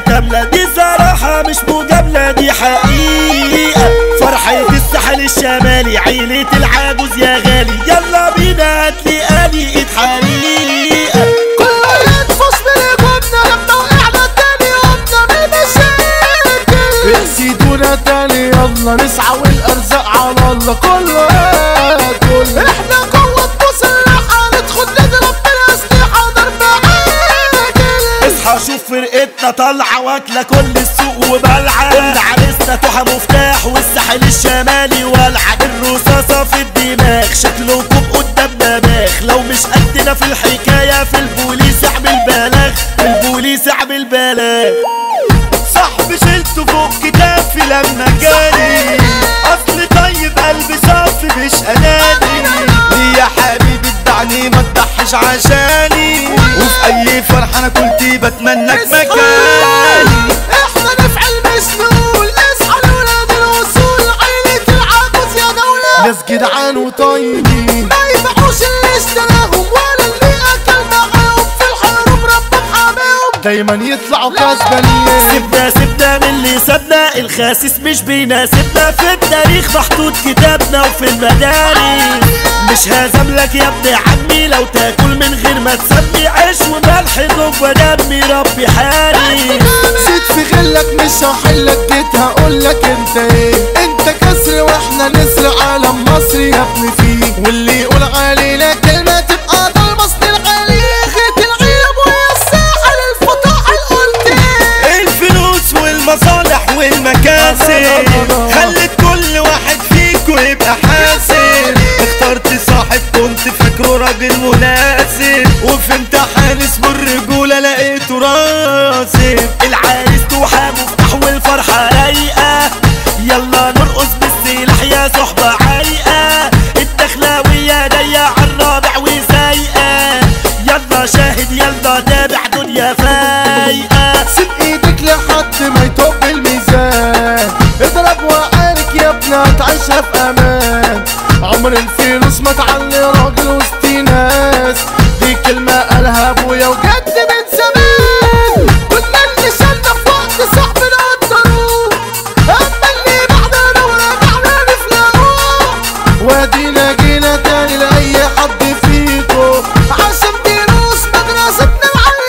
كاملة، دي صراحة مش مجاملة دي حقيقة. فرحة الساحل الشمالي عيلة العجوز يا غالي، يلا بينا هاتلي آلي ايد حريقة. كله ينفش بالجبنة لما وقعنا تاني قمنا من المشاكل. اقسدونا تاني يلا نسعى والارزاق على الله كله ياكل. احنا قوة مسلحة ندخل نضرب بالاسلحة ضرب عاجل. اصحى شوف فرقتنا طالعة واكلة كل السوق وبلعة. قلنا عريسنا توحى مفتاح والساحل الشمالي والعة. الرصاصة في الدماغ شكلكم قدامنا باخ، لو مش قدنا في الحكاية في البوليس اعمل بلاغ، في البوليس اعمل بلاغ. صاحبي شلته فوق كتافي لما جاني، اصل طيب قلبي صافي مش اناني. ليه يا حبيبي ادعني ما تضحش عشاني، وفي اي فرحة انا كنت بتمناك مكاني. احنا نفعل مش نقول اصحى لولاد الوصول. عيلة العجوز يا دولة ناس جدعان وطيبين، ما يبيعوش اللي اشتراهم ولا اللي اكل معاهم. في الحروب ربهم حماهم دايما يطلعوا كسبانين. سيبنا من اللي سابنا، الخاسس مش بيناسبنا. في التاريخ محطوط كتابنا وفي المدارس. مش هزملك يا ابن عمي لو تاكل من غير ما تسمي. عيش وملح جوه دمي ربي حارس. زيد في غلك مش هحلك، جيت هقولك انت ايه. انت كسر واحنا نسر عالم مصر يا ابني فيه. واللي يقول علينا كلمة تبقى ده المصدر العالي. غيت العيب ويا الساحل الفطاحل قلت ايه. الفلوس والمصالح والمكاسب خلت كل واحد فيكو يبقى حاسب. اخترت صاحب كنت فاكره راجل مناسب، وفي امتحان اسمه الرجولة لقيته راسب. العريس توحى مفتاح والفرحة رايقة، يلا نرقص بالسلاح يا صحبة عايقة. الدخلاوية جاية عالرابع وسايقة، يلا شاهد يلا تابع دنيا فايقة. سيب ايدك لحد ما يطب الميزان. اضرب وعارك يا ابني هتعيشها في امان. عمر الفلوس ما تعلي راجل وسط ناس، دي كلمة قالها ابويا وجد من زمان. كنا اللي شلنا في وقت صاحبنا قدروه، اما اللي بعدنا ورجعنا نفلقوه. وادينا جينا تاني لاي حد فيكو عشان دروس مدرستنا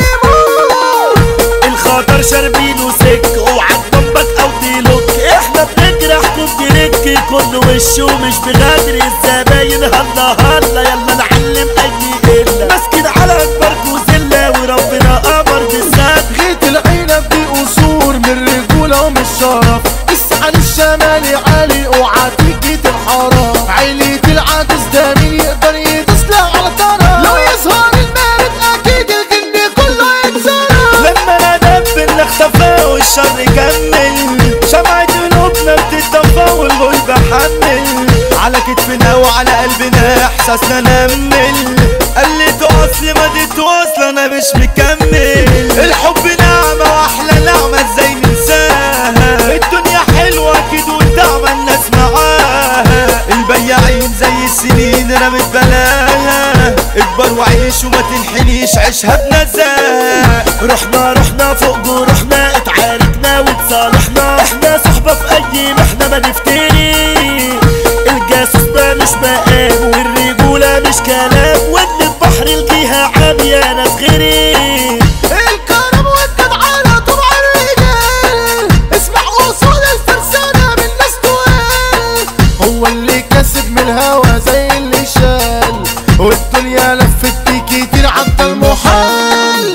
نعلموه. الخطر شاربينه سك اوعى تطبق او تلوك. احنا بنجرحكم ترك كل وشه مش بغدر الزباين. هلا هلا يلا نعلم اي قله، ماسكين على اكبركوا زله وربنا امر بالذات. غيت العنب دي قصور من رجولة ومن شرف. الساحل الشمالي عالي اوعى تيجي الحرام. عيلة العجوز ده مين يقدر يدوسلها على طرف. لو يظهر المارد اكيد الجن كله يتزرف. لما ندب اختفى والشر كمل، شمعة قلوبنا بتتطفى والغل بحمل. على كتفنا وعلى قلبنا احساسنا نمل. قلت اصل ما تتواصل انا مش مكمل. الحب نعمة واحلى نعمة ازاي ننساها. الدنيا حلوة اكيد والدعمة الناس معاها. البياعين زي السنين رمت بلاها. اكبر وعيش وما تنحنيش عيشها بنزاهة. رحنا فوق جروحنا اتعاركنا وتصالحنا. احنا صحبة في اي محنة ما نفتري. الجاسوس ده مش مقام والرجولة مش كلام. وان البحر الجهة عامية ناس غيري. الكرم والجدعانة طبع الرجال. اسمع اصول الفرسانة من ناس تقال. هو اللي كسب من الهوا زي اللي شال. والدنيا لفت بيه كتير عدى المحال.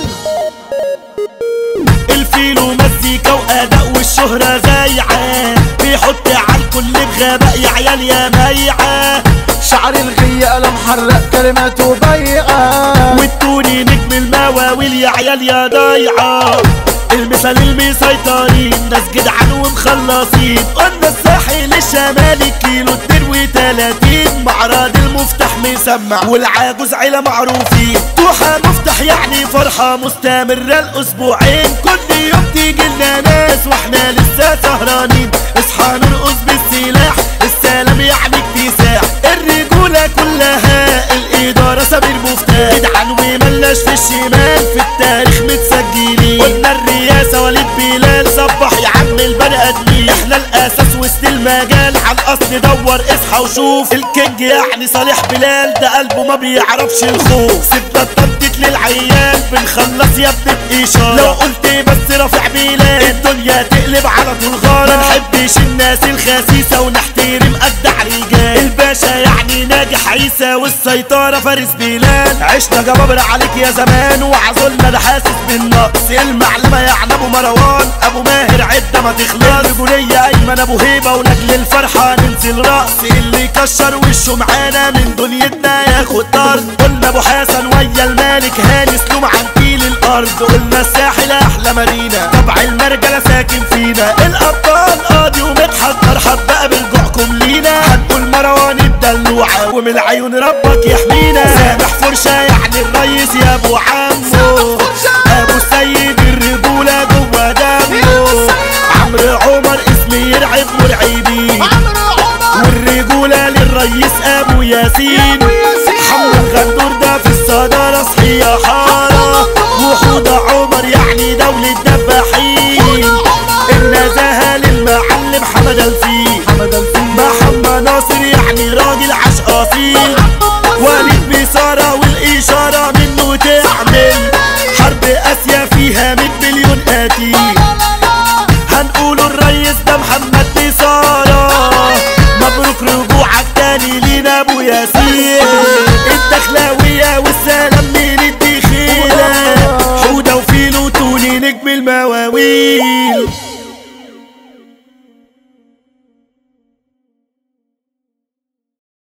الفيلو مزيكا واداء والشهرة زايعة. بيحط على الكل بغباء يا عيال يا ميعة. شعر الغية قلم حرق كلماته بيعة. والتوني نجم المواويل يا عيال يا ضايعة. المثال المسيطرين ناس جدعان ومخلصين. قلنا الساحل الشمالي كيلو 32. معرض المفتاح مسمع والعجوز عيلة معروفين. توحى مفتاح يعني فرحة مستمرة الأسبوعين. كل يوم تيجي لنا ناس واحنا لسه سهرانين. اصحى نرقص بالسلاح السلام يعني اكتساح. الرجولة كلها الإدارة سمير مفتاح. جدعان وملناش في الشمال في التاريخ متسجلين. قلنا الرئاسة وليد بيه على الاصل دور اصحى وشوف الكينج يعني صالح بلال ده قلبه ما بيعرفش الخوف سيبنا التنطيط للعيال بنخلص يا ابني بإشارة لو قلت بس رافع بلال الدنيا تقلب على طول غارة ما نحبش الناس الخسيسة ونحترم أجدع رجال الباشا يعني ناجح عيسى والسيطرة فارس بلال عشنا جبابرة عليك يا زمان وعزولنا ده حاسس بالنقص المعلمة يعني ابو مروان ابو ماهر عدة ما تخلص الرجولية ايمن ابو هيبة ولاجل الفرحة ننزل رقص اللي يكشر وشه معانا من دنيتنا ياخد طرد قلنا ابو حسن ويا المالك هاني سلوم عن كيل الارض قلنا الساحل احلى مارينا طبع المرجلة ساكن فينا الابطال قاضي ومدحت مرحب بقى برجوعكم لينا هنقول مروان الدلوعة ومن عيون ربك يحمينا سامح فرشة يعني الريس يا ابو عمو ابو السيد الرجولة جوا دمه عمرو عمر اسمي يرعب مرعبين والرجولة للريس ابو ياسين حمو الغندور ده في الصدارة صحي يا حارة وحوضة عمر يعني دولة دباحين النزاهة للمعلم حمد الفيل محمد ناصر يعني راجل عشق اصيل وليد بيسارة والاشارة منه تعمل حرب اسيا فيها 100 مليون قتيل هنقوله الريس ده محمد بيسارة مبروك رجوعك تاني لينا ابو ياسين